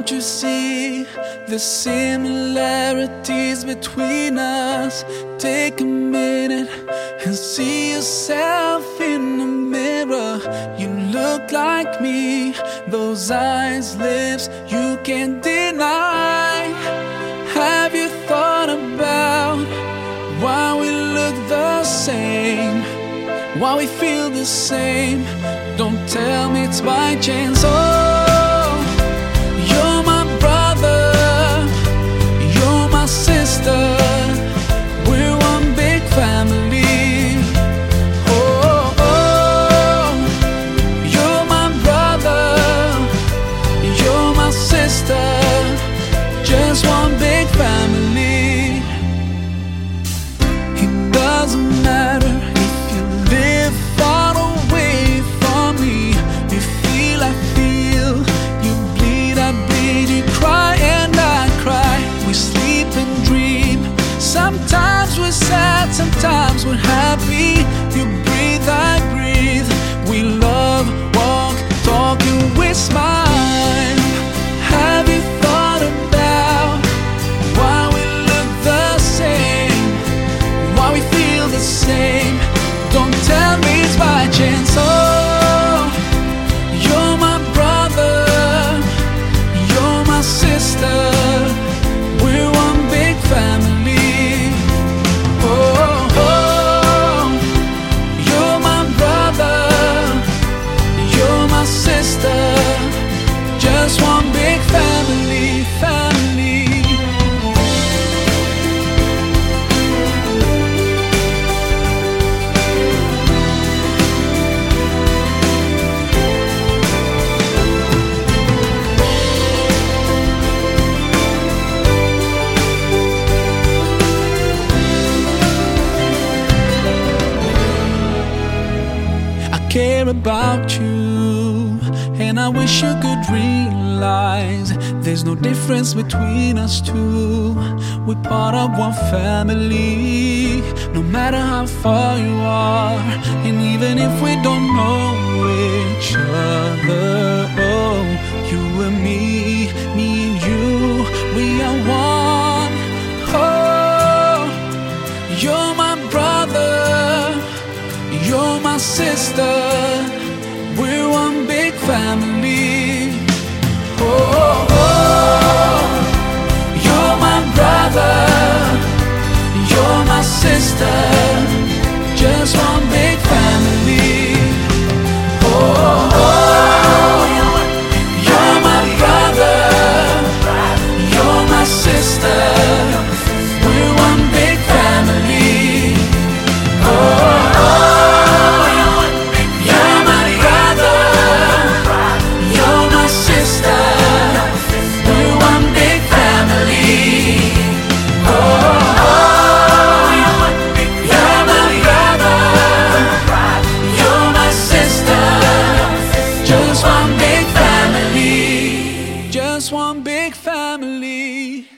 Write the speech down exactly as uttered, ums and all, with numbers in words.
Can't you see the similarities between us? Take a minute and see yourself in the mirror. You look like me, those eyes, lips, you can't deny. Have you thought about why we look the same? Why we feel the same? Don't tell me it's by chance. Oh, you're my brother, you're my sister, we're one big family. Oh, oh, you're my brother, you're my sister, just one big family. It doesn't matter if you live far away from me. You feel, I feel, you bleed, I bleed, you cry and I cry. We sleep and dream, sometimes we're sad, sometimes we're happy. You breathe, I breathe, we love, walk, talk and we smile. Have you thought about why we look the same? Why we feel the same? Don't tell me it's by chance. Oh, you're my brother, you're my sister, we're one big family. Oh, oh, you're my brother, you're my sister, just one big family, family. I care about you, and I wish you could realize there's no difference between us two. We're part of one family, no matter how far you are, and even if we don't know each other. Oh, you and me, me and you, we are one. Oh, you're my brother, you're my sister, we're one big family. Oh, oh, you're my brother, you're my sister, just one big family. Oh, oh, you're my brother, you're my sister, we're one big family. Oh, just one big family.